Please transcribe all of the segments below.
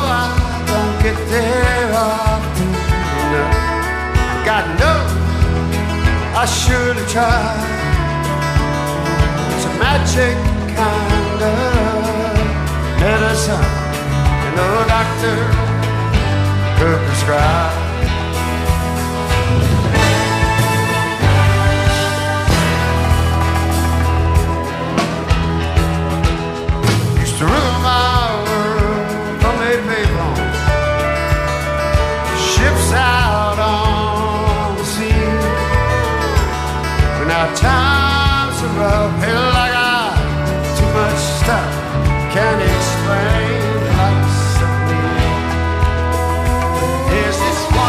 I don't get there often enough. God knows I should have tried. It's a magic kind of medicine and no doctor could prescribe. Used to rule my world from a payphone, ships out on the sea. But now times are rough, hell, like I too much stuff can't explain the likes of me. There's this one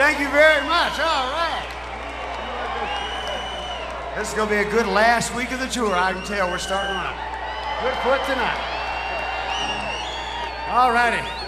Thank you very much. All right. This is going to be a good last week of the tour. I can tell we're starting on a good foot tonight. All righty.